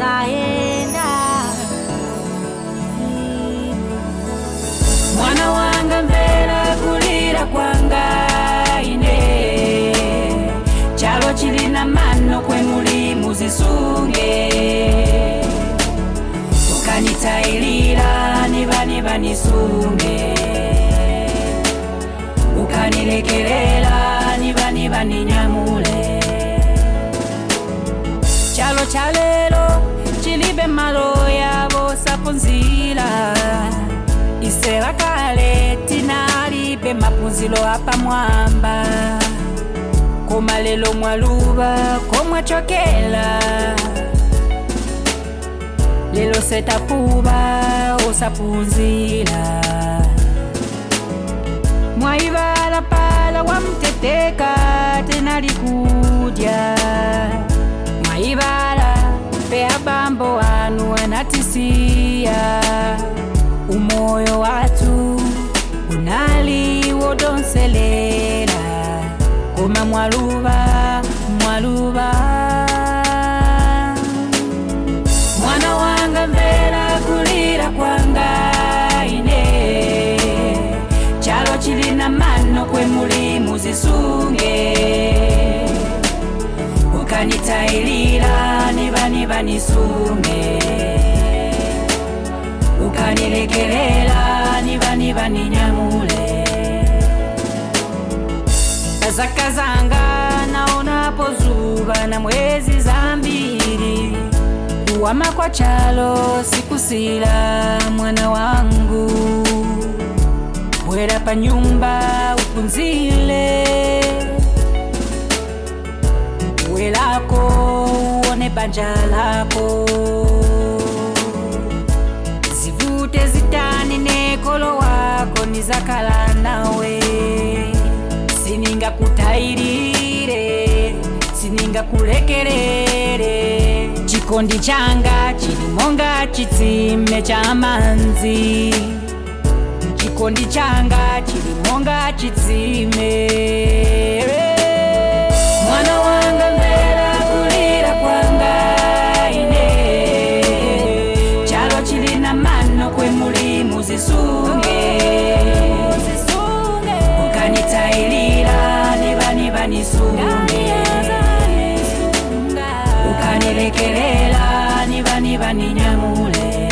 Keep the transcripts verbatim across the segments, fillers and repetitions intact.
sinzaenda. Mwana wanga mvera kulira kwanga ine, chalo chilina mano kwe muli muzisunge. Ukanitailira niba niba nisunge, ukanilekelela niba niba ninyamule. Chalo chalelo chilibe malo yabo sapunzila, isela kale tinalibe mapunzilo apa mwamba. Koma lelo mwaluba komwachokela, lelo setapuba osapunzila. Mwaibala pala wamteteka tenalikudya, mwaibala pea bambo anu anatisia. Umoyo watu unali wodonselela, koma mwaluba mwaluba. Mwana wanga mvera kulira kwanga ine, chalo chilina mano kwe muli muzisunge. Ukanitailira niba niba nisunge, ukanilekelela niba niba ninyamule. Kazakazanga naona pozuba na mwezi zambiri, kuwama kwa chalo sikusila mwana wangu. Bwera pa nyumba upunzile, welako uone banja lako. Zivute zitani nekolo wako nizakala nawe. Sininga kutairire, sininga kulekerere, chikondi changa chilimonga chitsime cha manzi. Chikondi changa chilimonga chitsime. Mwana wanga mvera kulira kwanga ine, chalo chilina mano kwe muli muzisunge. Ukanitailira niba niba nisunge, ukanilekelela niba niba ninyamule.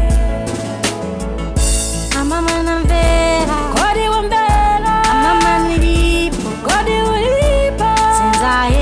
Amama na mvera, kodi wa mvera, amama nilipo, kodi ulipo, sinzaenda.